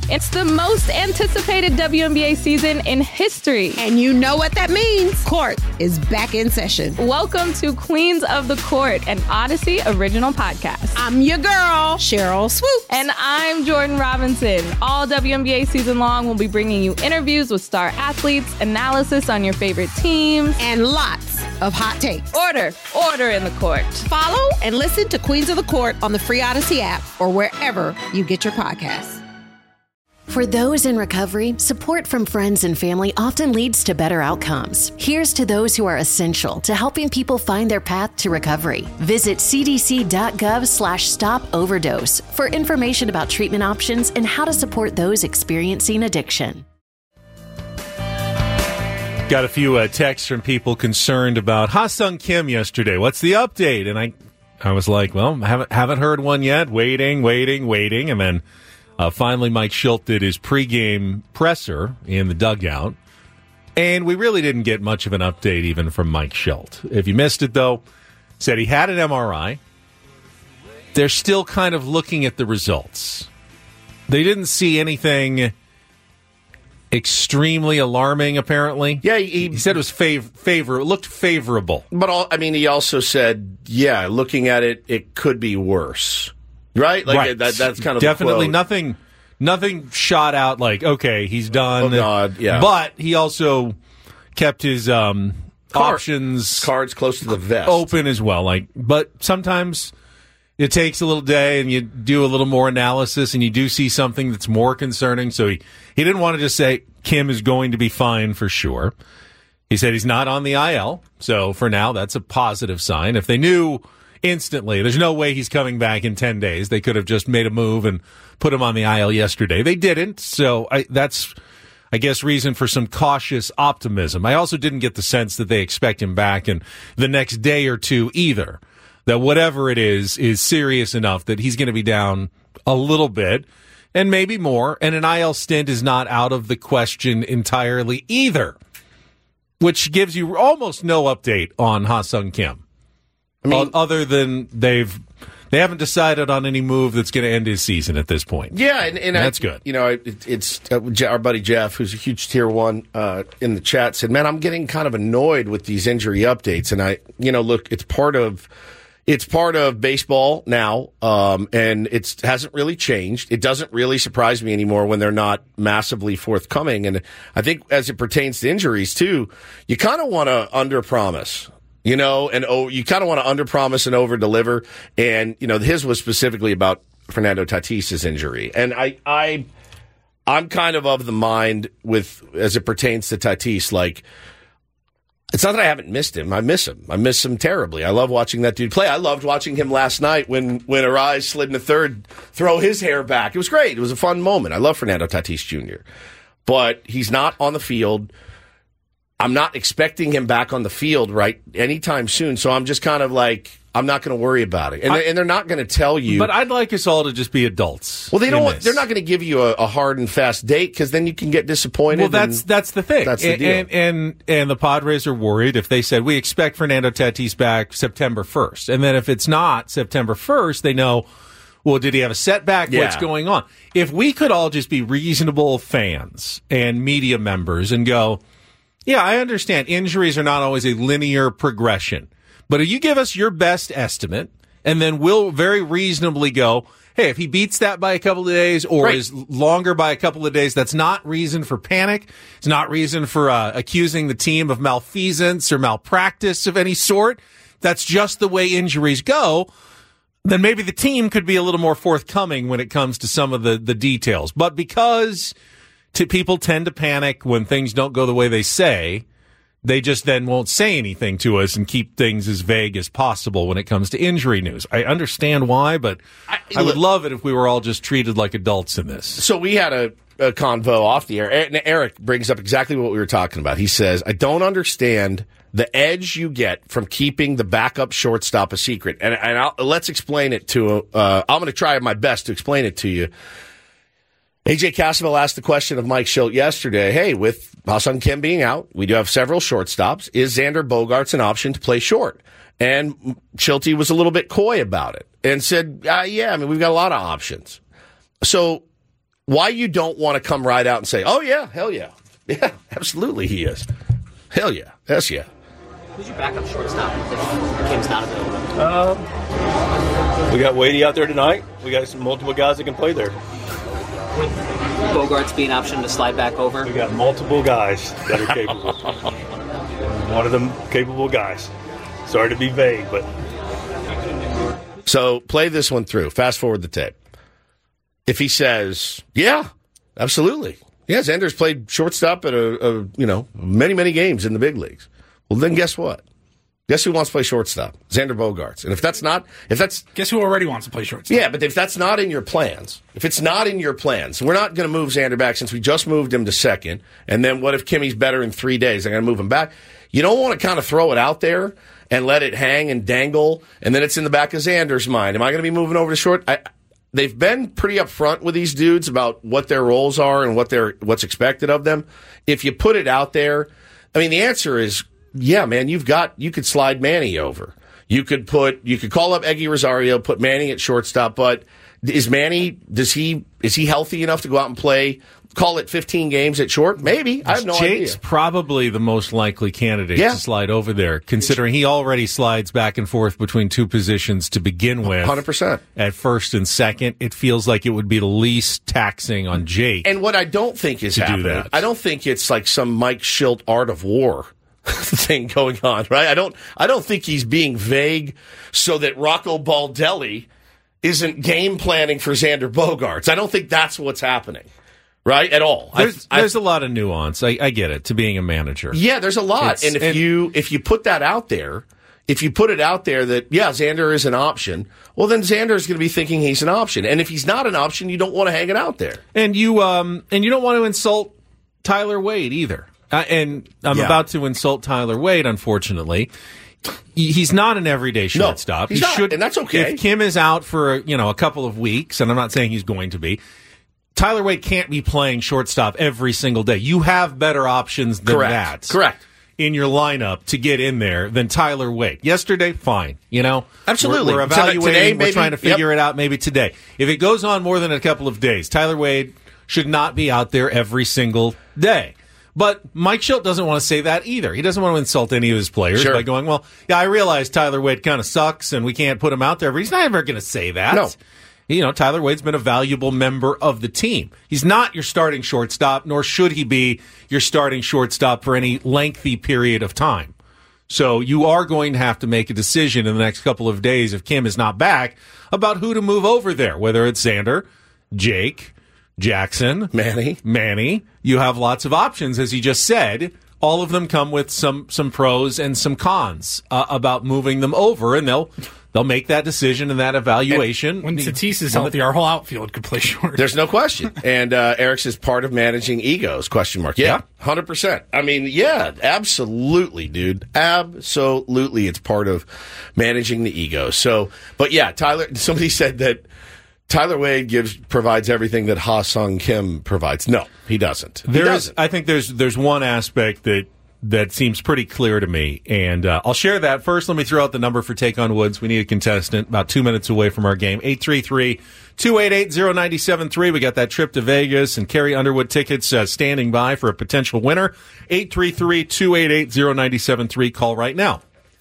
It's the most anticipated WNBA season in history. And you know what that means. Court is back in session. Welcome to Queens of the Court, an Odyssey original podcast. I'm your girl, Cheryl Swoop. And I'm Jordan Robinson. All WNBA season long, we'll be bringing you interviews with star athletes, analysis on your favorite teams, and lots of hot takes. Order in the court. Follow and listen to Queens of the Court on the free Odyssey app or wherever you get your podcasts. For those in recovery, support from friends and family often leads to better outcomes. Here's to those who are essential to helping people find their path to recovery. Visit cdc.gov/stop-overdose for information about treatment options and how to support those experiencing addiction. Got a few texts from people concerned about Ha-Seong Kim yesterday. What's the update? And I was like, well, haven't heard one yet. Waiting. And then finally Mike Shildt did his pregame presser in the dugout. And we really didn't get much of an update even from Mike Shildt. If you missed it, though, said he had an MRI. They're still kind of looking at the results. They didn't see anything extremely alarming, apparently. Yeah, he said it was looked favorable. But he also said, looking at it, it could be worse. Right? Right. That's kind of definitely nothing shot out like, okay, he's done. Oh, God, yeah. But he also kept his options cards close to the vest open as well. But sometimes it takes a little day and you do a little more analysis and you do see something that's more concerning. So he didn't want to just say Kim is going to be fine for sure. He said he's not on the IL. So for now, that's a positive sign. If they knew instantly, there's no way he's coming back in 10 days. They could have just made a move and put him on the IL yesterday. They didn't. So that's, I guess, reason for some cautious optimism. I also didn't get the sense that they expect him back in the next day or two either. That whatever it is serious enough that he's going to be down a little bit and maybe more. And an IL stint is not out of the question entirely either, which gives you almost no update on Ha-Seong Kim. Other than they haven't decided on any move that's going to end his season at this point. Yeah, and that's good. It's our buddy Jeff, who's a huge Tier 1 in the chat, said, man, I'm getting kind of annoyed with these injury updates. And look, it's part of baseball now, and it hasn't really changed. It doesn't really surprise me anymore when they're not massively forthcoming. And I think as it pertains to injuries, too, you kind of want to underpromise. And you kind of want to underpromise and overdeliver. And, his was specifically about Fernando Tatis's injury. And I'm kind of the mind as it pertains to Tatis, it's not that I haven't missed him. I miss him. I miss him terribly. I love watching that dude play. I loved watching him last night when Arise slid in the third, throw his hair back. It was great. It was a fun moment. I love Fernando Tatis Jr. But he's not on the field. I'm not expecting him back on the field anytime soon. So I'm just kind of I'm not going to worry about it. And they're not going to tell you. But I'd like us all to just be adults. Well, they're not going to give you a hard and fast date because then you can get disappointed. Well, that's the thing. That's the deal. And the Padres are worried if they said, we expect Fernando Tatis back September 1st. And then if it's not September 1st, they know, well, did he have a setback? Yeah. What's going on? If we could all just be reasonable fans and media members and go, yeah, I understand injuries are not always a linear progression. But if you give us your best estimate, and then we'll very reasonably go, hey, if he beats that by a couple of days or is longer by a couple of days, that's not reason for panic. It's not reason for accusing the team of malfeasance or malpractice of any sort. That's just the way injuries go. Then maybe the team could be a little more forthcoming when it comes to some of the details. But because people tend to panic when things don't go the way they say, they just then won't say anything to us and keep things as vague as possible when it comes to injury news. I understand why, but I would love it if we were all just treated like adults in this. So we had a convo off the air, and Eric brings up exactly what we were talking about. He says, I don't understand the edge you get from keeping the backup shortstop a secret. And let's explain it to I'm going to try my best to explain it to you. AJ Cassavell asked the question of Mike Shildt yesterday, hey, with Ha-Seong Kim being out, we do have several shortstops. Is Xander Bogaerts an option to play short? And Shildt was a little bit coy about it and said, we've got a lot of options. So why you don't want to come right out and say, oh, yeah, hell yeah. Yeah, absolutely he is. Hell yeah. Yes, yeah. Who's your backup shortstop if Kim's not available? We got Wadey out there tonight. We got some multiple guys that can play there. Would Bogaerts be an option to slide back over? We got multiple guys that are capable. One of them capable guys. Sorry to be vague, but... So play this one through. Fast forward the tape. If he says, yeah, absolutely. Yeah, Xander's played shortstop at many, many games in the big leagues. Well, then guess what? Guess who wants to play shortstop? Xander Bogaerts. And if that's guess who already wants to play shortstop? Yeah, but if that's not in your plans, we're not going to move Xander back since we just moved him to second. And then what if Kimmy's better in 3 days? They're going to move him back. You don't want to kind of throw it out there and let it hang and dangle, and then it's in the back of Xander's mind. Am I going to be moving over to short? They've been pretty upfront with these dudes about what their roles are and what's expected of them. If you put it out there, I mean, the answer is, yeah, man, you could slide Manny over. You could call up Eggy Rosario, put Manny at shortstop, but is he healthy enough to go out and play, call it 15 games at short? Maybe. I have no idea. Jake's probably the most likely candidate to slide over there, considering he already slides back and forth between two positions to begin with. 100%. At first and second, it feels like it would be the least taxing on Jake. And what I don't think is happening, I don't think it's like some Mike Schilt Art of War thing going on, right? I don't think he's being vague so that Rocco Baldelli isn't game planning for Xander Bogaerts. I don't think that's what's happening, right? At all. There's a lot of nuance. I get it, to being a manager. Yeah, there's a lot. And if you put that out there, if you put it out there that, yeah, Xander is an option, well, then Xander is going to be thinking he's an option. And if he's not an option, you don't want to hang it out there. And you don't want to insult Tyler Wade either. And I'm about to insult Tyler Wade, unfortunately. He's not an everyday shortstop. No, he's not, and that's okay. If Kim is out for a couple of weeks, and I'm not saying he's going to be, Tyler Wade can't be playing shortstop every single day. You have better options than that. Correct. In your lineup to get in there than Tyler Wade. Yesterday, fine. Absolutely. We're evaluating. Today, we're trying to figure it out maybe today. If it goes on more than a couple of days, Tyler Wade should not be out there every single day. But Mike Schilt doesn't want to say that either. He doesn't want to insult any of his players by going, well, yeah, I realize Tyler Wade kind of sucks and we can't put him out there, but he's not ever going to say that. No. Tyler Wade's been a valuable member of the team. He's not your starting shortstop, nor should he be your starting shortstop for any lengthy period of time. So you are going to have to make a decision in the next couple of days if Kim is not back about who to move over there, whether it's Xander, Jake, Jackson, Manny. You have lots of options, as he just said. All of them come with some pros and some cons about moving them over, and they'll make that decision and that evaluation. And when Tatis is healthy, our whole outfield could play short. There's no question. And Eric's is part of managing egos, ? Yeah, 100%. I mean, yeah, absolutely, dude. Absolutely, it's part of managing the ego. So, but yeah, somebody said that Tyler Wade provides everything that Ha-Sung Kim provides. No, he doesn't. I think there's one aspect that seems pretty clear to me, and I'll share that. First, let me throw out the number for Take on Woods. We need a contestant about 2 minutes away from our game. 833-288-0973. We got that trip to Vegas and Carrie Underwood tickets standing by for a potential winner. 833-288-0973. Call right now.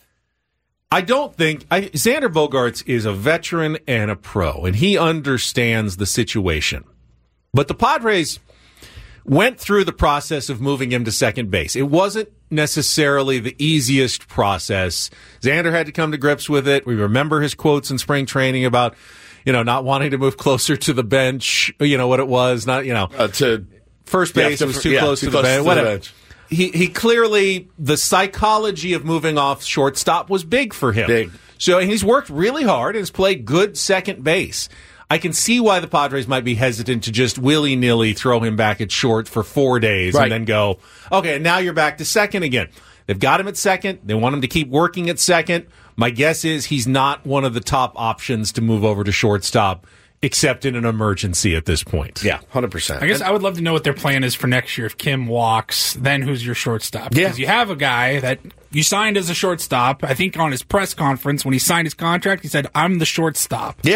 I don't think Xander Bogaerts is a veteran and a pro, and he understands the situation. But the Padres went through the process of moving him to second base. It wasn't necessarily the easiest process. Xander had to come to grips with it. We remember his quotes in spring training about, not wanting to move closer to the bench. What it was, not, to first base. It was too close to the bench. Whatever. He clearly, the psychology of moving off shortstop was big for him. Big. So he's worked really hard and has played good second base. I can see why the Padres might be hesitant to just willy-nilly throw him back at short for 4 days and then go, okay, now you're back to second again. They've got him at second. They want him to keep working at second. My guess is he's not one of the top options to move over to shortstop, except in an emergency at this point. Yeah, 100%. I guess I would love to know what their plan is for next year. If Kim walks, then who's your shortstop? Because you have a guy that you signed as a shortstop. I think on his press conference when he signed his contract, he said, I'm the shortstop. Yeah.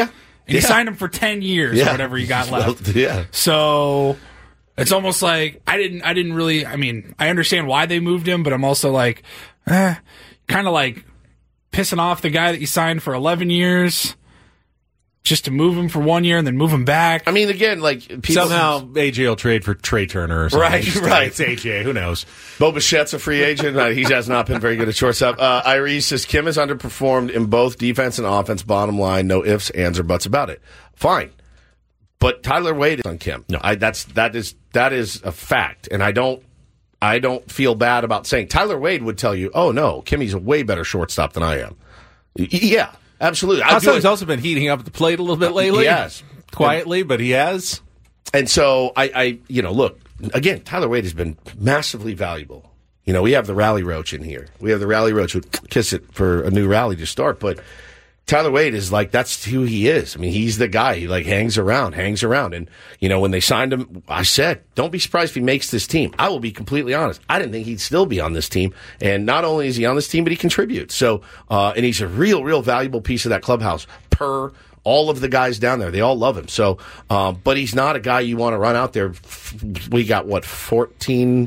And you signed him for 10 years or whatever you got left. Yeah. So it's almost like I didn't really, I mean, I understand why they moved him, but I'm also like, kind of like pissing off the guy that you signed for 11 years just to move him for 1 year and then move him back. I mean, again, like people somehow AJ will trade for Trey Turner or something. Right. It's AJ. Who knows? Bo Bichette's a free agent. He has not been very good at shortstop. Iris says Kim has underperformed in both defense and offense. Bottom line, no ifs, ands, or buts about it. Fine, but Tyler Wade is on Kim. No, that is a fact, and I don't feel bad about saying Tyler Wade would tell you, oh no, Kimmy's a way better shortstop than I am. Yeah. Absolutely. He's also been heating up at the plate a little bit lately. He has. Quietly, but he has. And so, look, again, Tyler Wade has been massively valuable. You know, we have the Rally Roach in here. We have the Rally Roach who kiss it for a new rally to start. But Tyler Wade is like, that's who he is. I mean, he's the guy. He like hangs around. And, you know, when they signed him, I said, don't be surprised if he makes this team. I will be completely honest. I didn't think he'd still be on this team. And not only is he on this team, but he contributes. So, and he's a real valuable piece of that clubhouse per all of the guys down there. They all love him. So, but he's not a guy you want to run out there. We got 14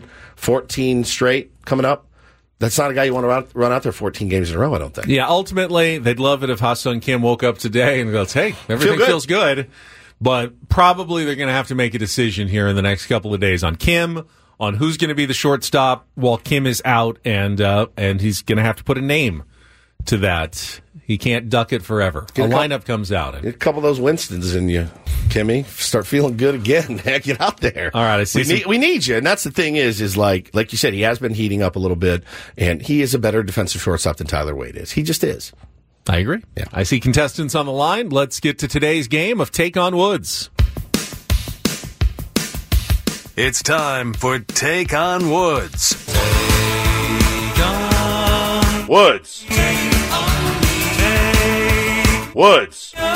straight coming up. That's not a guy you want to run out there 14 games in a row, I don't think. Yeah, ultimately, they'd love it if Ha-Seong Kim woke up today and goes, hey, everything feels good. But probably they're going to have to make a decision here in the next couple of days on Kim, on who's going to be the shortstop while Kim is out, and he's going to have to put a name to that. He can't duck it forever. A lineup comes out. Get a couple of those Winstons in you, Kimmy. Start feeling good again. Get out there. All right, I see. We need you. And that's the thing is like you said, he has been heating up a little bit, and he is a better defensive shortstop than Tyler Wade is. He just is. I agree. Yeah. I see contestants on the line. Let's get to today's game of Take on Woods. It's time for Take on Woods. Woods. Woods. All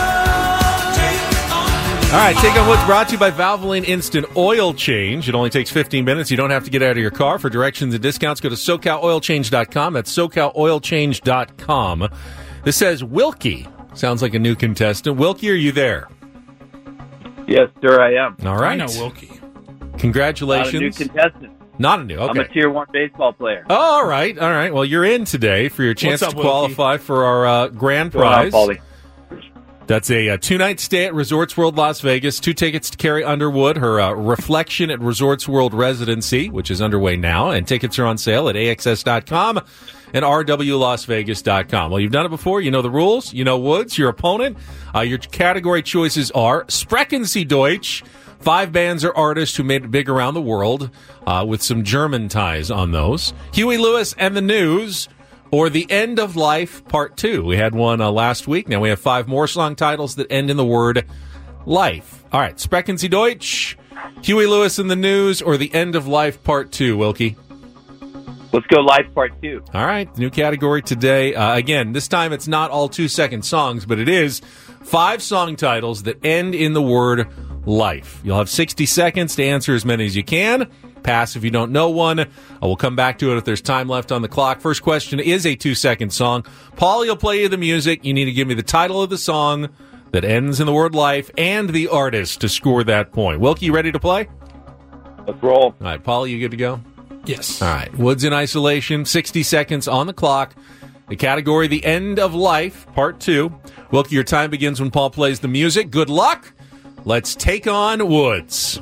right, Take on Woods brought to you by Valvoline Instant Oil Change. It only takes 15 minutes. You don't have to get out of your car. For directions and discounts, go to SoCalOilChange.com. That's SoCalOilChange.com. This says Wilkie. Sounds like a new contestant. Wilkie, are you there? Yes, sir, I am. All right. I know Wilkie. Congratulations. Not a new contestant. Not a new, okay. I'm a Tier 1 baseball player. Oh, all right. Well, you're in today for your chance What's up, to qualify for our grand prize. That's a two-night stay at Resorts World Las Vegas, 2 tickets to Carrie Underwood, her Reflection at Resorts World residency, which is underway now, and tickets are on sale at AXS.com and RWLasVegas.com. Well, you've done it before. You know the rules. You know Woods, your opponent. Your category choices are Sprechen Sie Deutsch, 5 bands or artists who made it big around the world, with some German ties on those. Huey Lewis and the News, or The End of Life Part 2. We had one last week. Now we have 5 more song titles that end in the word life. All right, Sprechen Sie Deutsch, Huey Lewis and the News, or The End of Life Part 2, Wilkie? Let's go Life Part 2. All right, new category today. Again, this time it's not all 2-second songs, but it is 5 song titles that end in the word life. You'll have 60 seconds to answer as many as you can. Pass if you don't know one. We'll come back to it if there's time left on the clock. First question is a 2-second song. Paul, you'll play you the music. You need to give me the title of the song that ends in the word life and the artist to score that point. Wilkie, you ready to play? Let's roll. All right, Paul, you good to go? Yes. All right, Woods in Isolation, 60 seconds on the clock. The category, The End of Life, Part 2. Wilkie, your time begins when Paul plays the music. Good luck. Let's take on Woods.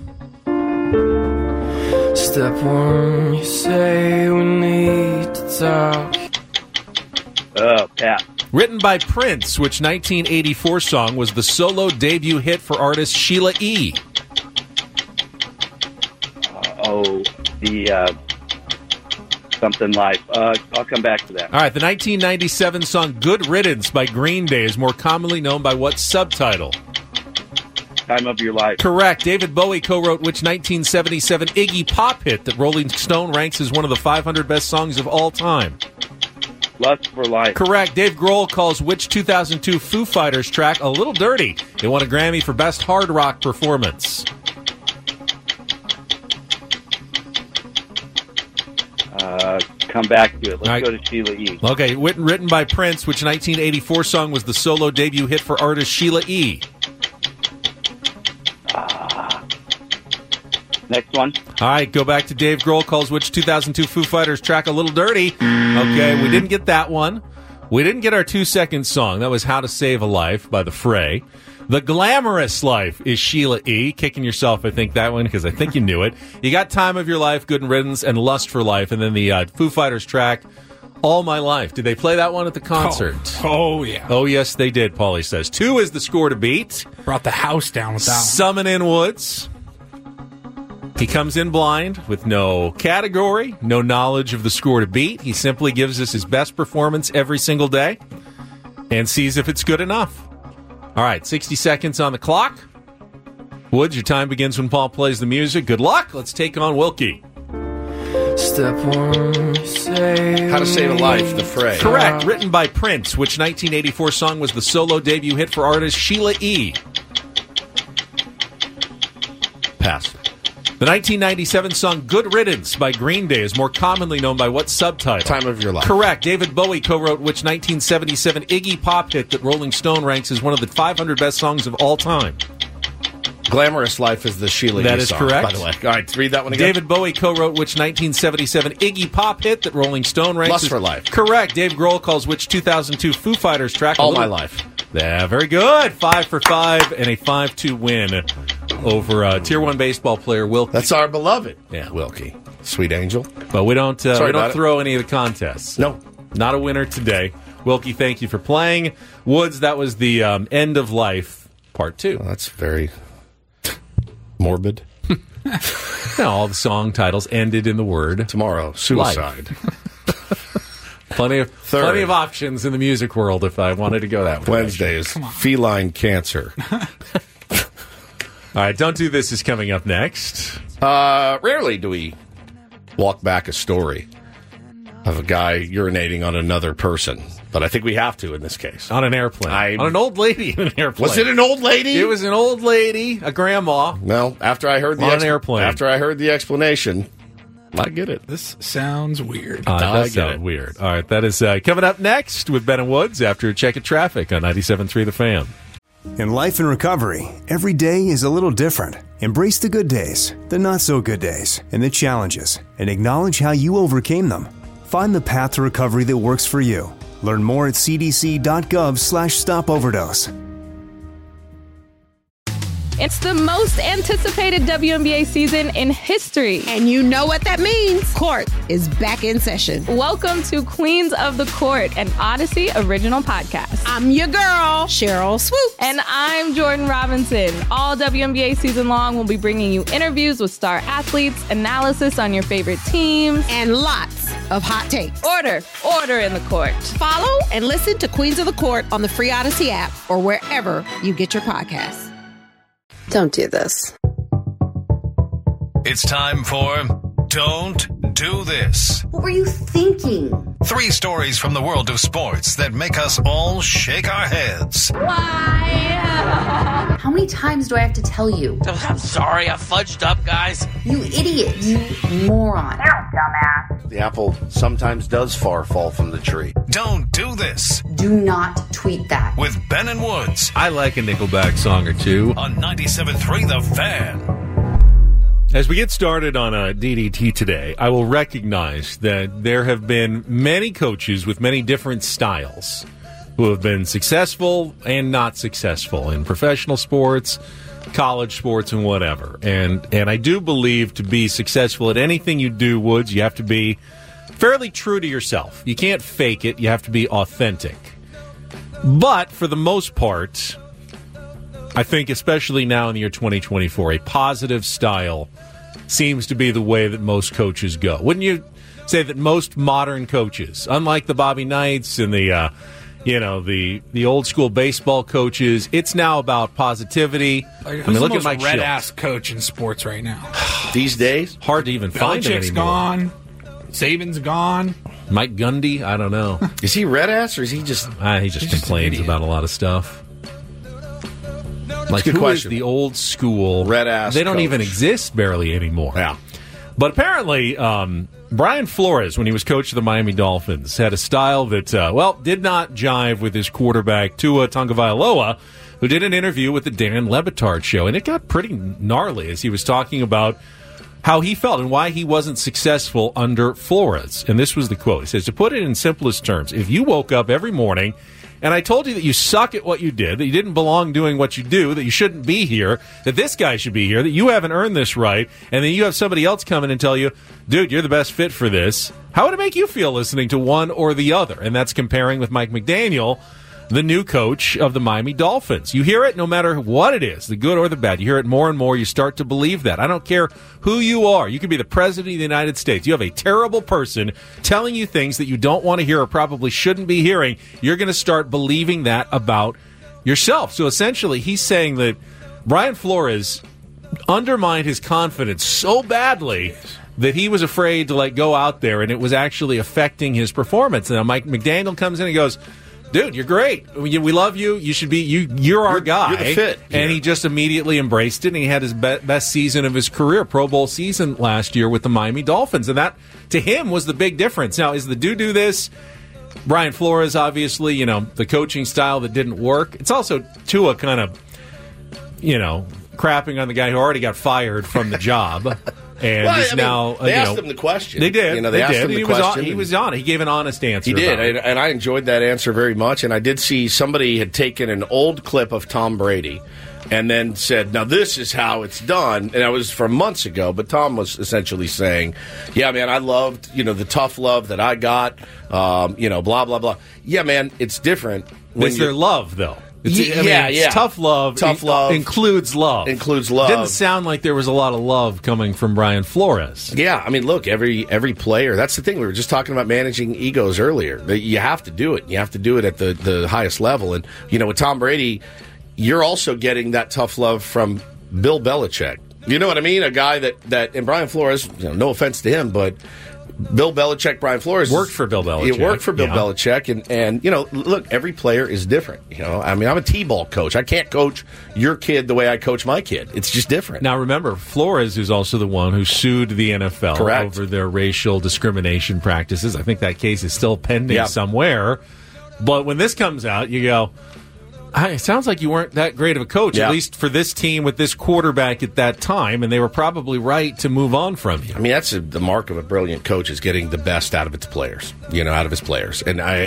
Step 1, you say we need to talk. Pat. Written by Prince, which 1984 song was the solo debut hit for artist Sheila E.? Something Life. I'll come back to that. All right, the 1997 song Good Riddance by Green Day is more commonly known by what subtitle? Time of Your Life. Correct. David Bowie co-wrote which 1977 Iggy Pop hit that Rolling Stone ranks as one of the 500 best songs of all time? Lust for Life. Correct. Dave Grohl calls which 2002 Foo Fighters track A Little Dirty? They won a Grammy for Best Hard Rock Performance. come back to it. Let's All right. go to Sheila E. Okay, written by Prince, which 1984 song was the solo debut hit for artist Sheila E. Next one. All right, go back to Dave Grohl calls which 2002 Foo Fighters track A Little Dirty. Okay, we didn't get that one. We didn't get our 2-second song. That was How to Save a Life by The Fray. The Glamorous Life is Sheila E. Kicking yourself, I think, that one, because I think you knew it. You got Time of Your Life, Good Riddance, and Lust for Life, and then the Foo Fighters track All My Life. Did they play that one at the concert? Oh yeah. Oh, yes, they did, Paulie says. 2 is the score to beat. Brought the house down with that one. Summon in Woods. He comes in blind with no category, no knowledge of the score to beat. He simply gives us his best performance every single day and sees if it's good enough. All right, 60 seconds on the clock. Woods, your time begins when Paul plays the music. Good luck. Let's take on Wilkie. Step one, say How to Save a Life, The Fray. Correct. Written by Prince, which 1984 song was the solo debut hit for artist Sheila E. Pass. The 1997 song Good Riddance by Green Day is more commonly known by what subtitle? Time of Your Life. Correct. David Bowie co-wrote which 1977 Iggy Pop hit that Rolling Stone ranks as one of the 500 best songs of all time? Glamorous Life is the Sheila E. That is song, correct. by the way. All right, read that one again. David Bowie co-wrote which 1977 Iggy Pop hit that Rolling Stone ranks Lust as... for Life. Correct. Dave Grohl calls which 2002 Foo Fighters track... All My Life. Yeah, very good. 5 for 5 and a 5-2 win over Tier 1 baseball player Wilkie. That's our beloved. Yeah, Wilkie. Sweet angel. But we don't about throw any of the contests. No. Not a winner today. Wilkie, thank you for playing. Woods, that was the End of Life Part 2. Well, that's very morbid. No, all the song titles ended in the word Tomorrow, suicide. Plenty of options in the music world if I wanted to go that way. Wednesday is feline cancer. All right, Don't Do This is coming up next. Rarely do we walk back a story of a guy urinating on another person, but I think we have to in this case. On an airplane. On an old lady in an airplane. Was it an old lady? It was an old lady, a grandma. Well, after I heard on an airplane. After I heard the explanation, I get it. This sounds weird. It does sound weird. All right, that is coming up next with Ben and Woods after a check of traffic on 97.3 The Fan. In life and recovery, every day is a little different. Embrace the good days, the not so good days, and the challenges, and acknowledge how you overcame them. Find the path to recovery that works for you. Learn more at cdc.gov/stopoverdose. It's the most anticipated WNBA season in history. And you know what that means. Court is back in session. Welcome to Queens of the Court, an Odyssey original podcast. I'm your girl, Cheryl Swoop. And I'm Jordan Robinson. All WNBA season long, we'll be bringing you interviews with star athletes, analysis on your favorite teams, and lots of hot takes. Order in the court. Follow and listen to Queens of the Court on the free Odyssey app or wherever you get your podcasts. Don't do this. It's time for Don't Do This. What were you thinking? 3 stories from the world of sports that make us all shake our heads. Why? How many times do I have to tell you? I'm sorry, I fudged up, guys. You idiot. You moron. You dumbass. The apple sometimes does fall from the tree. Don't do this. Do not tweet that. With Ben and Woods. I like a Nickelback song or two. On 97.3 The Fan. As we get started on DDT today, I will recognize that there have been many coaches with many different styles who have been successful and not successful in professional sports, college sports, and whatever. And I do believe to be successful at anything you do, Woods, you have to be fairly true to yourself. You can't fake it. You have to be authentic. But for the most part, I think especially now in the year 2024, a positive style seems to be the way that most coaches go. Wouldn't you say that most modern coaches, unlike the Bobby Knights and the old school baseball coaches, it's now about positivity. Like, I mean, look the at Mike most red Shields. ass coach in sports right now? These days, hard to even find him Belichick's anymore. gone. Saban's gone. Mike Gundy, I don't know. Is he red ass or is he just? He just complains about a lot of stuff. Like, good who question. is the old school red ass? They don't coach. even exist barely anymore. Yeah. But apparently, Brian Flores, when he was coach of the Miami Dolphins, had a style that, did not jive with his quarterback, Tua Tagovailoa, who did an interview with the Dan Le Batard show, and it got pretty gnarly as he was talking about how he felt and why he wasn't successful under Flores. And this was the quote. He says, to put it in simplest terms, if you woke up every morning and I told you that you suck at what you did, that you didn't belong doing what you do, that you shouldn't be here, that this guy should be here, that you haven't earned this right, and then you have somebody else come in and tell you, dude, you're the best fit for this, how would it make you feel listening to one or the other? And that's comparing with Mike McDaniel, the new coach of the Miami Dolphins. You hear it no matter what it is, the good or the bad. You hear it more and more. You start to believe that. I don't care who you are. You could be the president of the United States. You have a terrible person telling you things that you don't want to hear or probably shouldn't be hearing. You're going to start believing that about yourself. So essentially, he's saying that Brian Flores undermined his confidence so badly that he was afraid to go out there, and it was actually affecting his performance. And now Mike McDaniel comes in and goes, dude, you're great. We love you. You should be. You're our guy. You're the fit here. And he just immediately embraced it, and he had his best season of his career, Pro Bowl season last year with the Miami Dolphins. And that, to him, was the big difference. Now, is the dude do this? Brian Flores, obviously, the coaching style that didn't work. It's also Tua kind of, crapping on the guy who already got fired from the job. And they asked him the question. They did. They asked him the question. He was on it. He gave an honest answer. He did, and I enjoyed that answer very much. And I did see somebody had taken an old clip of Tom Brady and then said, now this is how it's done. And that was from months ago, but Tom was essentially saying, yeah, man, I loved, the tough love that I got, blah, blah, blah. Yeah, man, it's different. It's their love, though. It's tough love. Tough love includes love. Includes love. Didn't sound like there was a lot of love coming from Brian Flores. Yeah, look, every player. That's the thing. We were just talking about managing egos earlier. You have to do it. You have to do it at the highest level. And with Tom Brady, you're also getting that tough love from Bill Belichick. You know what I mean? A guy that and Brian Flores. No offense to him, but Bill Belichick, Brian Flores worked for Bill Belichick. He worked for Bill Belichick, and look, every player is different. I'm a T-ball coach. I can't coach your kid the way I coach my kid. It's just different. Now, remember, Flores is also the one who sued the NFL Correct. over their racial discrimination practices. I think that case is still pending somewhere. But when this comes out, you go, it sounds like you weren't that great of a coach, at least for this team with this quarterback at that time, and they were probably right to move on from you. That's the mark of a brilliant coach, is getting the best out of its players, out of his players.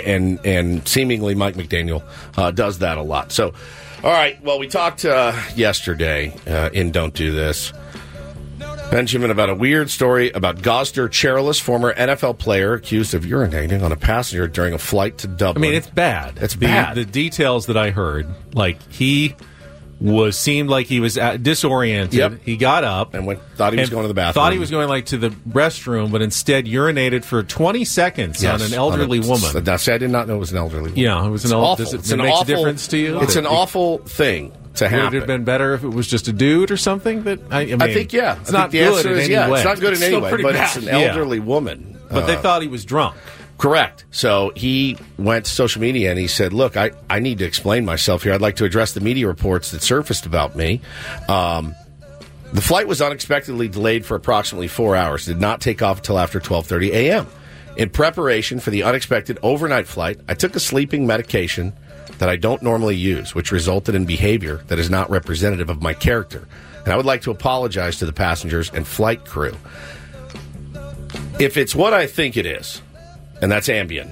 And seemingly Mike McDaniel does that a lot. So, all right, well, we talked yesterday in Don't Do This, Benjamin, about a weird story about Gosder Cherilus, former NFL player accused of urinating on a passenger during a flight to Dublin. It's bad. It's bad. The details that I heard, he seemed like he was disoriented. Yep. He got up and thought he was going to the bathroom. Thought he was going to the restroom, but instead urinated for 20 seconds on an elderly woman. I did not know it was an elderly woman. Yeah, it was an elderly. Does it make a difference to you? It's an awful thing to happen. Would it have been better if it was just a dude or something? I think, yeah. It's not good in any way. It's not good in any way, but bad. it's an elderly woman. But they thought he was drunk. Correct. So he went to social media and he said, look, I need to explain myself here. I'd like to address the media reports that surfaced about me. The flight was unexpectedly delayed for approximately 4 hours. Did not take off until after 12:30 a.m. In preparation for the unexpected overnight flight, I took a sleeping medication that I don't normally use, which resulted in behavior that is not representative of my character. And I would like to apologize to the passengers and flight crew. If it's what I think it is, and that's Ambien,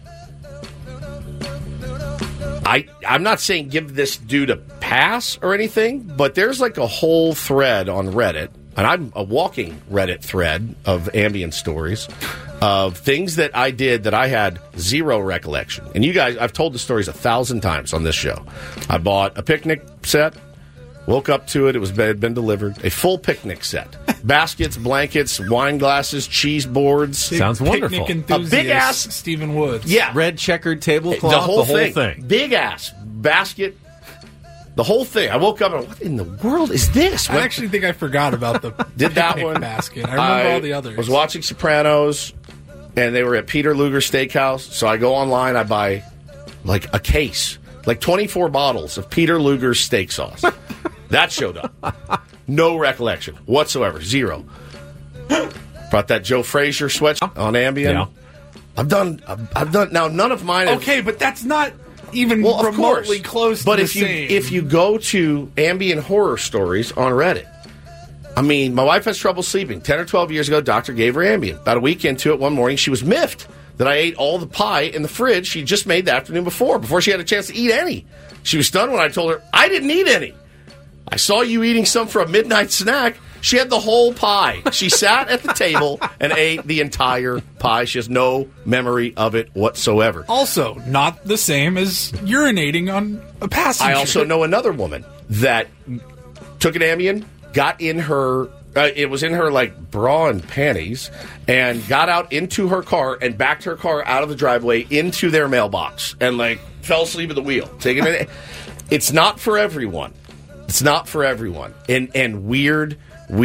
I'm not saying give this dude a pass or anything, but there's a whole thread on Reddit, and I'm a walking Reddit thread of Ambien stories, of things that I did that I had zero recollection. And you guys, I've told the stories 1,000 times on this show. I bought a picnic set, woke up to it, had been delivered, a full picnic set. Baskets, blankets, wine glasses, cheese boards. Sounds wonderful. A big ass Stephen Woods. Yeah. Red checkered tablecloth, the whole thing. Big ass basket. The whole thing. I woke up and what in the world is this? I actually think I forgot about the did that one basket. I remember all the others. I was watching Sopranos, and they were at Peter Luger Steakhouse. So I go online, I buy a case, 24 bottles of Peter Luger's steak sauce. That showed up. No recollection whatsoever. Zero. Brought that Joe Frazier sweatshirt on Ambien. Yeah. I've done. Now, none of mine. Okay, but that's not even of remotely course. close to but the if you same. if you go to Ambien horror stories on Reddit, I mean, my wife has trouble sleeping. 10 or 12 years ago, doctor gave her Ambien. About a week into it, one morning, she was miffed that I ate all the pie in the fridge she just made the afternoon before she had a chance to eat any. She was stunned when I told her, I didn't eat any. I saw you eating some for a midnight snack. She had the whole pie. She sat at the table and ate the entire pie. She has no memory of it whatsoever. Also, not the same as urinating on a passenger. I also know another woman that took an Ambien, got in her, it was in her like bra and panties, and got out into her car and backed her car out of the driveway into their mailbox and like fell asleep at the wheel. Taking it. It's not for everyone. It's not for everyone. And weird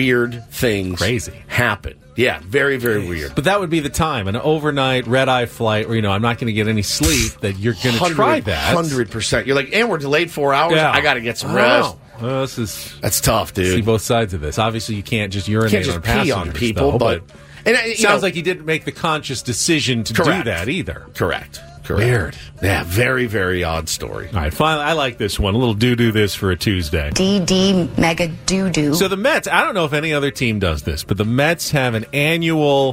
things happen. Yeah, very, very weird. But that would be the time, an overnight red-eye flight where, I'm not going to get any sleep, that you're going to try that. 100%. You're like, and we're delayed 4 hours. Yeah. I got to get some rest. Well, that's tough, dude. See both sides of this. Obviously, you can't just urinate on passengers. Pee on people, but it sounds like you didn't make the conscious decision to do that either. Correct. Weird. Yeah, very, very odd story. All right, finally, I like this one. A little do this for a Tuesday. DD mega doo-doo. So the Mets, I don't know if any other team does this, but the Mets have an annual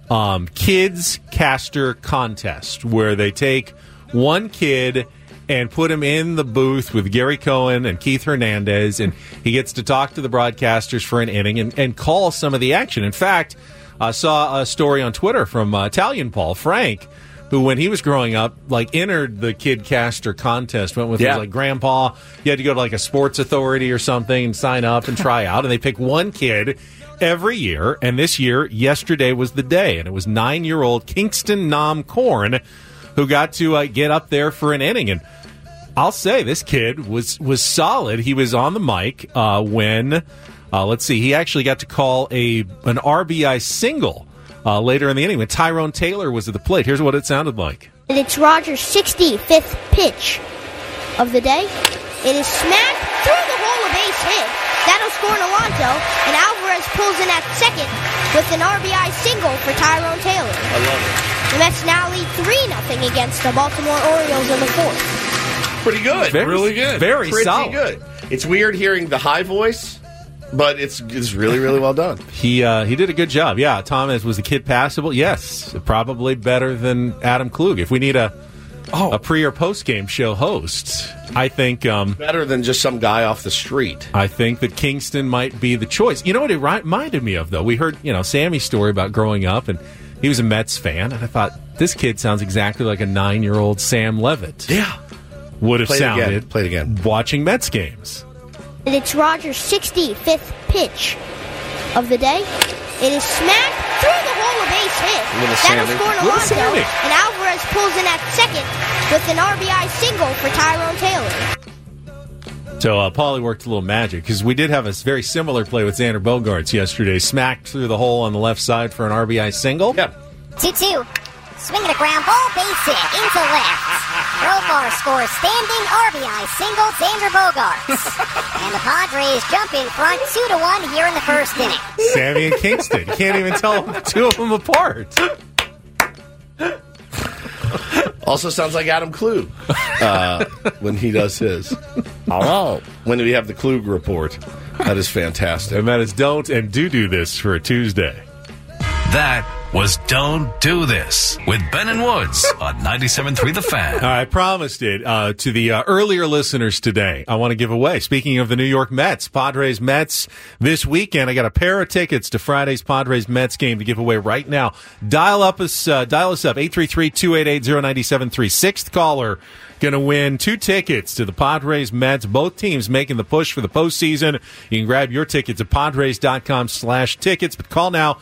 kids caster contest where they take one kid and put him in the booth with Gary Cohen and Keith Hernandez, and he gets to talk to the broadcasters for an inning and call some of the action. In fact, I saw a story on Twitter from Italian Paul Frank, who, when he was growing up, entered the kid caster contest, went with his grandpa. You had to go to a sports authority or something and sign up and try out. And they pick one kid every year. And this year, yesterday was the day. And it was 9-year-old Kingston Nam Korn who got to get up there for an inning. And I'll say this kid was solid. He was on the mic when, he actually got to call an RBI single later in the inning when Tyrone Taylor was at the plate. Here's what it sounded like. And it's Rogers' 65th pitch of the day. It is smacked through the hole, a base hit. That'll score Alonso, and Alvarez pulls in at second with an RBI single for Tyrone Taylor. I love it. The Mets now lead 3-0 against the Baltimore Orioles in the fourth. Pretty good. Really good. Very Pretty solid. Good. It's weird hearing the high voice, but it's really, really well done. He did a good job. Yeah, Thomas, was the kid passable? Yes, probably better than Adam Klug. If we need a pre or post game show host, I think better than just some guy off the street. I think that Kingston might be the choice. You know what it reminded me of, though? We heard Sammy's story about growing up, and he was a Mets fan, and I thought this kid sounds exactly like a 9-year-old Sam Levitt. Yeah, would have sounded. Play it again. Watching Mets games. And it's Rogers' 65th pitch of the day. It is smacked through the hole, a base hit. That'll score Alonso, and Alvarez pulls in at second with an RBI single for Tyrone Taylor. So Paulie worked a little magic, because we did have a very similar play with Xander Bogaerts yesterday. Smacked through the hole on the left side for an RBI single. Yep. 2-2. Swinging a ground ball, base hit into left. Profar scores standing RBI single, Xander Bogaerts. And the Padres jump in front 2-1 here in the first inning. Sammy and Kingston. You can't even tell the two of them apart. Also sounds like Adam Klug when he does his. Hello. When we have the Klug report. That is fantastic. And that is Don't and Do This for a Tuesday. That was Don't Do This with Ben and Woods on 97.3 The Fan. I promised it to the earlier listeners today. I want to give away. Speaking of the New York Mets, Padres Mets this weekend. I got a pair of tickets to Friday's Padres Mets game to give away right now. Dial us up 833-288-0973. Sixth caller going to win 2 tickets to the Padres Mets. Both teams making the push for the postseason. You can grab your tickets at padres.com/tickets. But call now.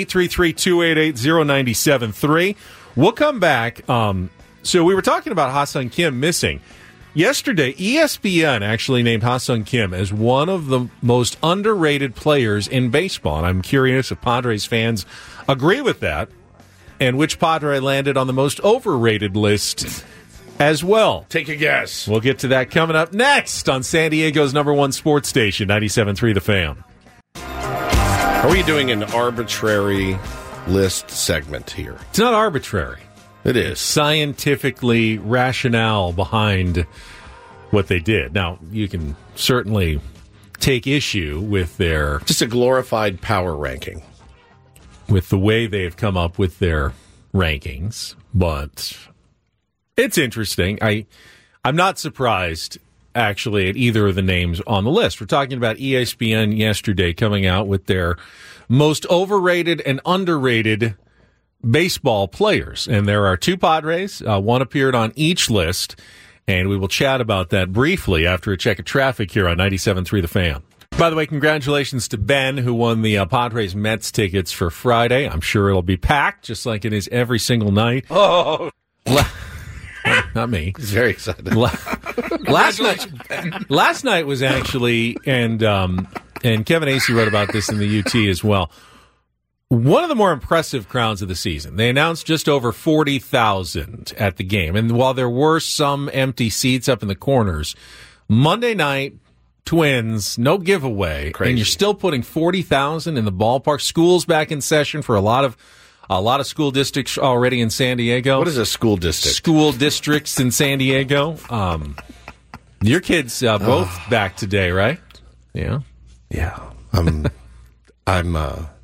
833-288-0973. We'll come back. So we were talking about Ha-Seong Kim missing. Yesterday, ESPN actually named Ha-Seong Kim as one of the most underrated players in baseball. And I'm curious if Padres fans agree with that, and which Padre landed on the most overrated list as well. Take a guess. We'll get to that coming up next on San Diego's #1 sports station, 97.3 The Fan. Are we doing an arbitrary list segment here? It's not arbitrary. It is. Scientifically rationale behind what they did. Now, you can certainly take issue with their... Just a glorified power ranking. With the way they've come up with their rankings, but it's interesting. I'm not surprised, actually, at either of the names on the list. We're talking about ESPN yesterday coming out with their most overrated and underrated baseball players. And there are 2 Padres. One appeared on each list, and we will chat about that briefly after a check of traffic here on 97.3 The Fan. By the way, congratulations to Ben, who won the Padres Mets tickets for Friday. I'm sure it'll be packed, just like it is every single night. Oh! Not me. He's very excited. Last night was actually, and Kevin Acey wrote about this in the UT as well, one of the more impressive crowds of the season. They announced just over 40,000 at the game. And while there were some empty seats up in the corners, Monday night, Twins, no giveaway. Crazy. And you're still putting 40,000 in the ballpark. School's back in session for a lot of school districts already in San Diego. What is a school district? School districts in San Diego. Your kids both back today, right? Yeah. Yeah. I'm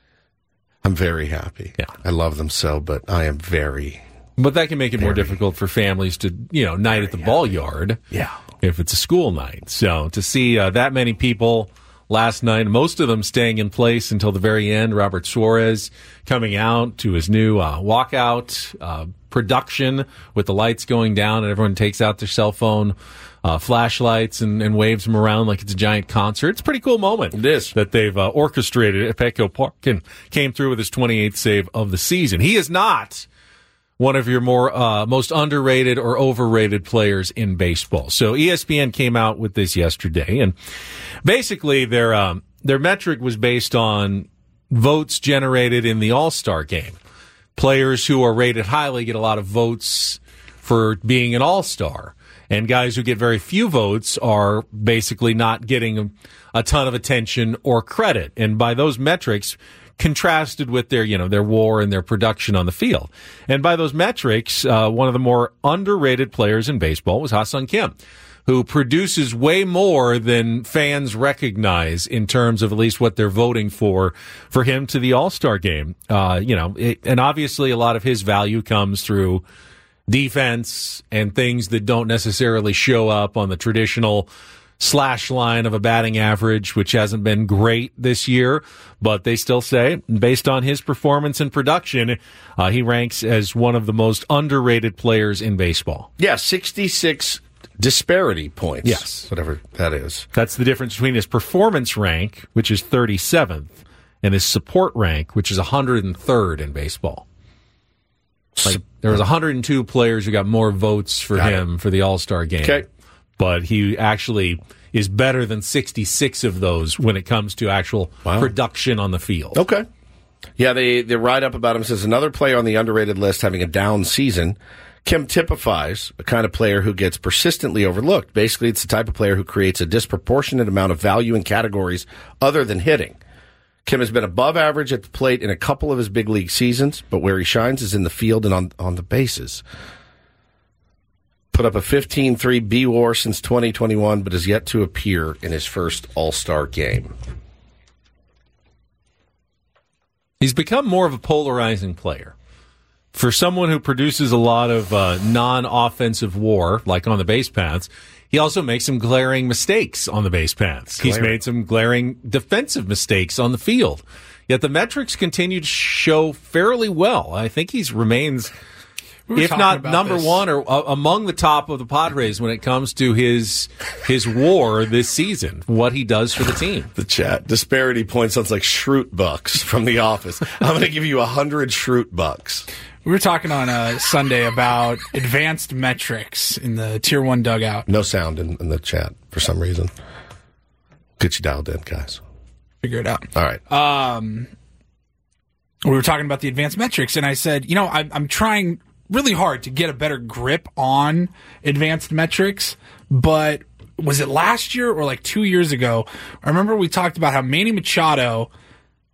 very happy. Yeah. I love them so, but I am very... But that can make it more difficult for families to, night at the ball yard. Yeah. If it's a school night. So to see that many people last night, most of them staying in place until the very end. Robert Suarez coming out to his new walkout production with the lights going down, and everyone takes out their cell phone flashlights and waves them around like it's a giant concert. It's a pretty cool moment. It is. That they've orchestrated at Petco Park and came through with his 28th save of the season. He is not one of your most underrated or overrated players in baseball. So ESPN came out with this yesterday, and basically their metric was based on votes generated in the All-Star game. Players who are rated highly get a lot of votes for being an All-Star, and guys who get very few votes are basically not getting a ton of attention or credit. And by those metrics, contrasted with their WAR and their production on the field. And by those metrics, one of the more underrated players in baseball was Ha-Seong Kim, who produces way more than fans recognize in terms of at least what they're voting for him to the All-Star game. And obviously a lot of his value comes through defense and things that don't necessarily show up on the traditional slash line of a batting average, which hasn't been great this year, but they still say, based on his performance and production, he ranks as one of the most underrated players in baseball. Yeah, 66 disparity points. Yes. Whatever that is. That's the difference between his performance rank, which is 37th, and his support rank, which is 103rd in baseball. Like, there was 102 players who got more votes for him for the All-Star game. Okay. But he actually is better than 66 of those when it comes to actual production on the field. Okay. Yeah, the write-up about him says, another player on the underrated list having a down season. Kim typifies a kind of player who gets persistently overlooked. Basically, it's the type of player who creates a disproportionate amount of value in categories other than hitting. Kim has been above average at the plate in a couple of his big league seasons, but where he shines is in the field and on the bases. Put up a 15.3 B-WAR since 2021, but has yet to appear in his first All-Star game. He's become more of a polarizing player. For someone who produces a lot of non-offensive WAR, like on the base paths, he also makes some glaring mistakes on the base paths. He's made some glaring defensive mistakes on the field. Yet the metrics continue to show fairly well. I think he remains... if not number one or among the top of the Padres when it comes to his WAR this season, what he does for the team. The chat. Disparity point sounds like Schrute bucks from The Office. I'm going to give you 100 Schrute bucks. We were talking on Sunday about advanced metrics in the Tier 1 dugout. No sound in the chat for some reason. Get you dialed in, guys. Figure it out. All right. We were talking about the advanced metrics, and I said, I'm trying really hard to get a better grip on advanced metrics, but was it last year or like 2 years ago? I remember we talked about how Manny Machado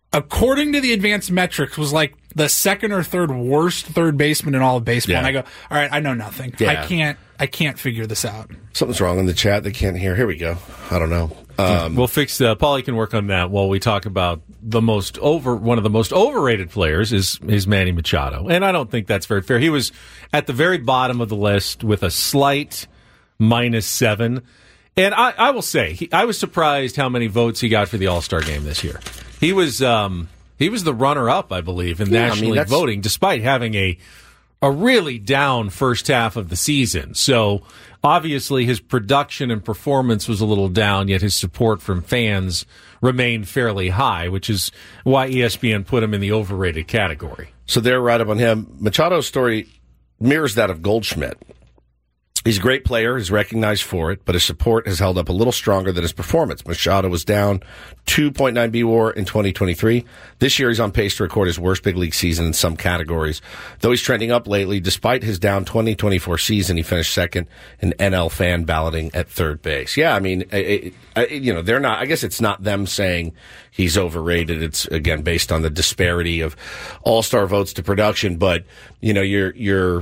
according to the advanced metrics, was like the second or third worst third baseman in all of baseball. Yeah. And I go, all right, I know nothing. Yeah. I can't figure this out. Something's wrong in the chat. They can't hear. Here we go. I don't know. We'll fix Paulie can work on that while we talk about one of the most overrated players is Manny Machado. And I don't think that's very fair. He was at the very bottom of the list with a slight -7. And I will say, I was surprised how many votes he got for the All-Star game this year. He was the runner-up, I believe, in National League voting, despite having a really down first half of the season. So obviously his production and performance was a little down, yet his support from fans remained fairly high, which is why ESPN put him in the overrated category. So they're right up on him. Machado's story mirrors that of Goldschmidt. He's a great player, he's recognized for it, but his support has held up a little stronger than his performance. Machado was down 2.9 BWAR in 2023. This year he's on pace to record his worst big league season in some categories. Though he's trending up lately, despite his down 2024 season, he finished second in NL fan balloting at third base. Yeah, I mean, they're not, I guess it's not them saying he's overrated. It's, again, based on the disparity of all-star votes to production, but, you're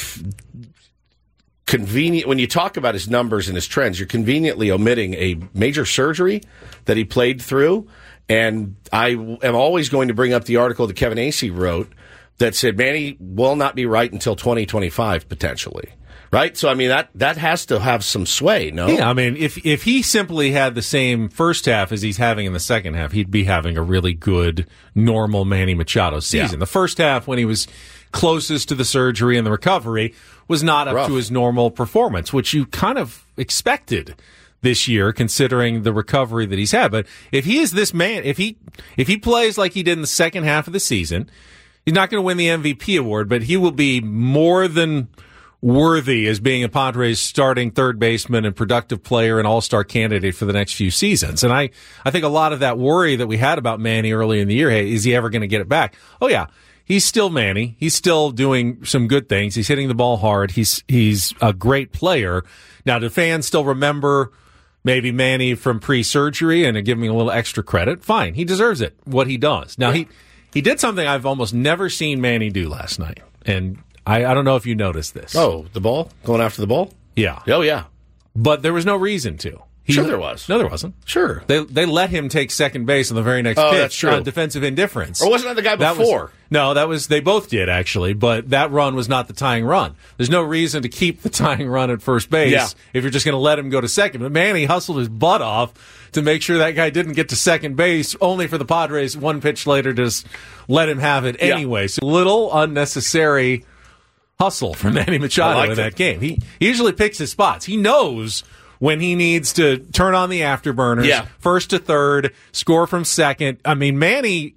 convenient when you talk about his numbers and his trends, you're conveniently omitting a major surgery that he played through. And I am always going to bring up the article that Kevin Acee wrote that said Manny will not be right until 2025 potentially. Right? So I mean that has to have some sway, no? Yeah, I mean if he simply had the same first half as he's having in the second half, he'd be having a really good normal Manny Machado season. Yeah. The first half when he was closest to the surgery and the recovery was not up to his normal performance, which you kind of expected this year considering the recovery that he's had. But if he is this man, if he plays like he did in the second half of the season, he's not going to win the MVP award, but he will be more than worthy as being a Padres starting third baseman and productive player and all-star candidate for the next few seasons. And I think a lot of that worry that we had about Manny early in the year, hey, is he ever going to get it back? Oh, yeah. He's still Manny. He's still doing some good things. He's hitting the ball hard. He's a great player. Now, do fans still remember maybe Manny from pre-surgery and give him a little extra credit? Fine. He deserves it, what he does. Now, he did something I've almost never seen Manny do last night. And I don't know if you noticed this. Oh, the ball? Going after the ball? Yeah. Oh, yeah. But there was no reason to. Sure there was. No, there wasn't. Sure. They let him take second base on the very next pitch. That's true. On defensive indifference. Or wasn't that the guy before? They both did, actually, but that run was not the tying run. There's no reason to keep the tying run at first base if you're just going to let him go to second. But Manny hustled his butt off to make sure that guy didn't get to second base, only for the Padres one pitch later to just let him have it anyway. So little unnecessary hustle from Manny Machado in that game. He usually picks his spots. He knows when he needs to turn on the afterburners, first to third, score from second. I mean, Manny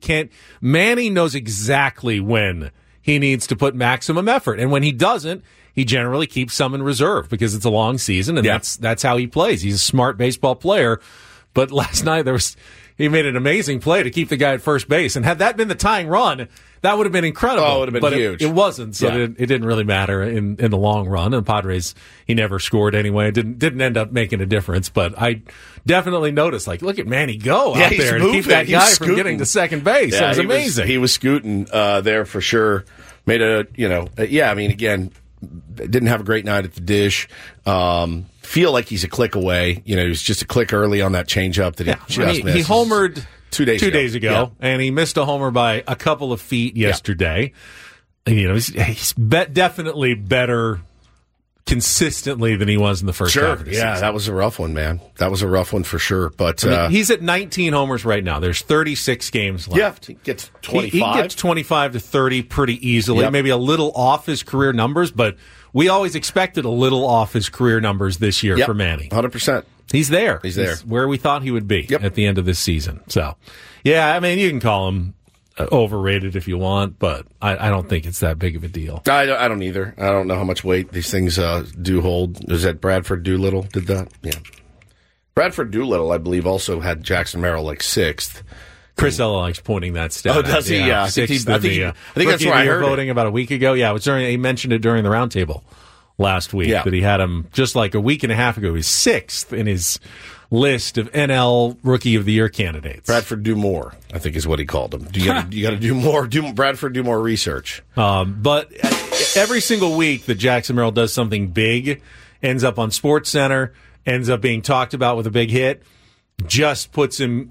knows exactly when he needs to put maximum effort. And when he doesn't, he generally keeps some in reserve because it's a long season, and that's how he plays. He's a smart baseball player. But last night he made an amazing play to keep the guy at first base. And had that been the tying run, that would have been incredible. Oh, it would have been huge. It wasn't, so it didn't really matter in the long run. And Padres, he never scored anyway. It didn't end up making a difference. But I definitely noticed, look at Manny go out there and keep that guy from getting to second base. That was amazing. He was scooting there for sure. Made again, didn't have a great night at the dish. Feel like he's a click away. He was just a click early on that changeup that he just missed. He homered 2 days ago, and he missed a homer by a couple of feet yesterday. He's definitely better consistently than he was in the first half of the season. That was a rough one, man. That was a rough one for sure. But he's at 19 homers right now. There's 36 games left. Yeah, he gets 25. He gets 25 to 30 pretty easily. Yep. Maybe a little off his career numbers, but we always expected a little off his career numbers this year for Manny. 100%. He's there. He's there. Where we thought he would be at the end of this season. So, yeah, I mean, you can call him overrated if you want, but I don't think it's that big of a deal. I don't either. I don't know how much weight these things do hold. Was that Bradford Doolittle did that? Yeah. Bradford Doolittle, I believe, also had Jackson Merrill sixth. Chris Ella likes pointing that stat. Oh, does he? Yeah. Sixth I think that's where I heard voting about a week ago. Yeah, he mentioned it during the roundtable last week. Yeah. That he had him just like a week and a half ago. He's 6th in his list of NL Rookie of the Year candidates. Bradford do more, I think is what he called him. You got to do more. Bradford do more research. But every single week that Jackson Merrill does something big, ends up on SportsCenter, ends up being talked about with a big hit, just puts him,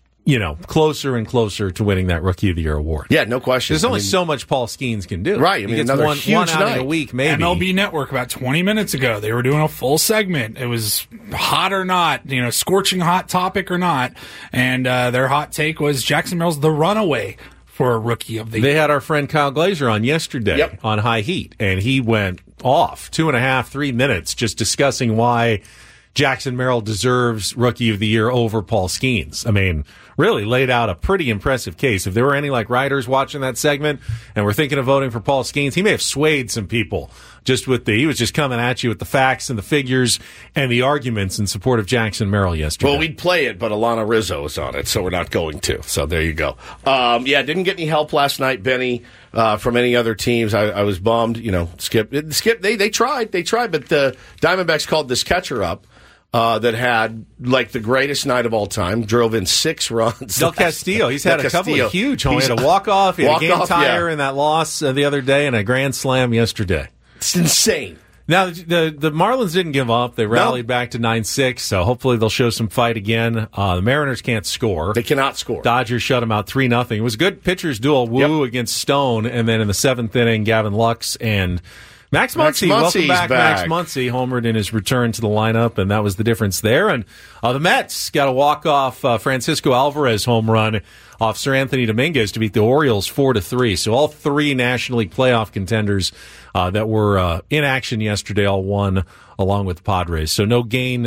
closer and closer to winning that Rookie of the Year award. Yeah, no question. There's only so much Paul Skeens can do. Right. He gets another one huge out night. in a week, maybe. MLB Network about 20 minutes ago, they were doing a full segment. It was hot or not, scorching hot topic or not. And their hot take was Jackson Merrill's the runaway for a Rookie of the Year. They had our friend Kyle Glazer on yesterday on High Heat, and he went off 2.5, 3 minutes just discussing why Jackson Merrill deserves Rookie of the Year over Paul Skeens. I mean, really laid out a pretty impressive case. If there were any writers watching that segment and were thinking of voting for Paul Skeens, he may have swayed some people just with he was just coming at you with the facts and the figures and the arguments in support of Jackson Merrill yesterday. Well, we'd play it, but Alana Rizzo is on it, so we're not going to. So there you go. Didn't get any help last night, Benny, from any other teams. I was bummed. Skip. They tried, but the Diamondbacks called this catcher up. That had the greatest night of all time, drove in 6 runs. Del Castillo, he's had a couple of huge home. He had a walk-off, he had a game-tire in that loss the other day, and a grand slam yesterday. It's insane. Now, the Marlins didn't give up. They rallied back to 9-6, so hopefully they'll show some fight again. The Mariners can't score. They cannot score. Dodgers shut them out 3-0. It was a good pitcher's duel, Wu against Stone, and then in the 7th inning, Gavin Lux and Max Muncy, welcome back. Max Muncy homered in his return to the lineup, and that was the difference there. And the Mets got a walk-off Francisco Alvarez home run off Sir Anthony Dominguez to beat the Orioles 4-3. So all 3 National League playoff contenders that were in action yesterday all won along with the Padres. So no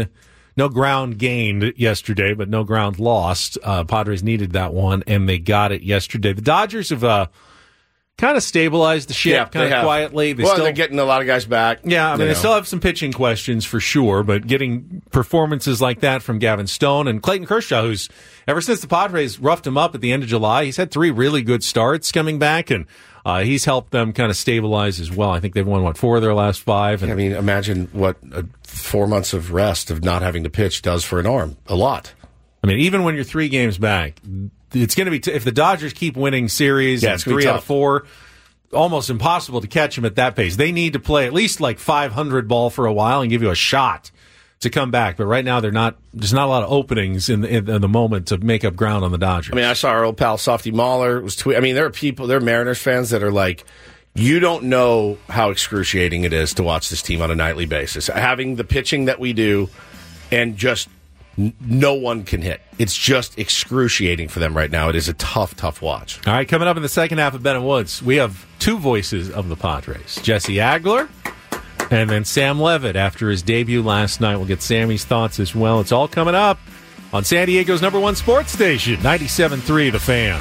ground gained yesterday, but no ground lost. Padres needed that one, and they got it yesterday. The Dodgers have kind of stabilized the ship quietly. They're getting a lot of guys back. Yeah, I mean, they still have some pitching questions for sure, but getting performances like that from Gavin Stone and Clayton Kershaw, who's, ever since the Padres roughed him up at the end of July, he's had 3 really good starts coming back, and he's helped them kind of stabilize as well. I think they've won, 4 of their last 5. And imagine what 4 months of rest of not having to pitch does for an arm. A lot. I mean, even when you're 3 games back, it's going to be if the Dodgers keep winning series and 3 out of 4, almost impossible to catch them at that pace. They need to play at least 500 ball for a while and give you a shot to come back. But right now, there's not a lot of openings in the moment to make up ground on the Dodgers. I saw our old pal Softy Mahler was tweeting. There are Mariners fans that are like, you don't know how excruciating it is to watch this team on a nightly basis. Having the pitching that we do and just no one can hit. It's just excruciating for them right now. It is a tough watch. All right, coming up in the second half of Ben and Woods, we have 2 voices of the Padres. Jesse Agler and then Sam Levitt after his debut last night. We'll get Sammy's thoughts as well. It's all coming up on San Diego's #1 sports station, 97.3 The Fan.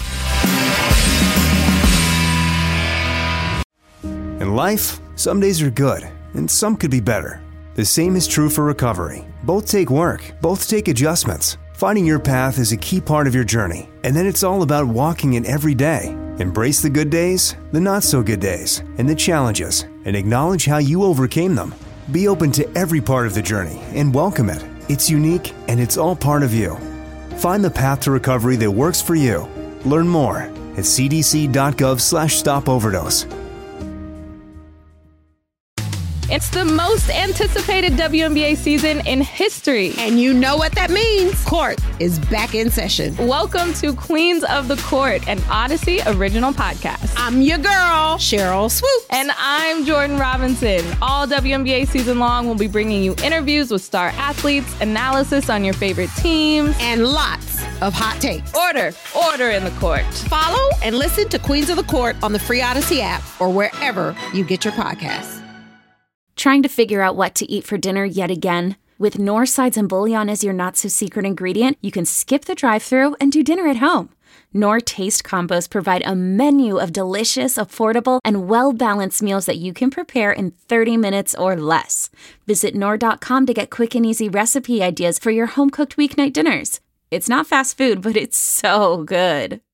In life, some days are good, and some could be better. The same is true for recovery. Both take work, both take adjustments. Finding your path is a key part of your journey, and then it's all about walking it every day. Embrace the good days, the not-so-good days, and the challenges, and acknowledge how you overcame them. Be open to every part of the journey and welcome it. It's unique, and it's all part of you. Find the path to recovery that works for you. Learn more at cdc.gov/stopoverdose. It's the most anticipated WNBA season in history. And you know what that means. Court is back in session. Welcome to Queens of the Court, an Odyssey original podcast. I'm your girl, Cheryl Swoop. And I'm Jordan Robinson. All WNBA season long, we'll be bringing you interviews with star athletes, analysis on your favorite teams, and lots of hot takes. Order in the court. Follow and listen to Queens of the Court on the free Odyssey app or wherever you get your podcasts. Trying to figure out what to eat for dinner yet again? With Knorr sides and bouillon as your not-so-secret ingredient, you can skip the drive-thru and do dinner at home. Knorr Taste Combos provide a menu of delicious, affordable, and well-balanced meals that you can prepare in 30 minutes or less. Visit Knorr.com to get quick and easy recipe ideas for your home-cooked weeknight dinners. It's not fast food, but it's so good.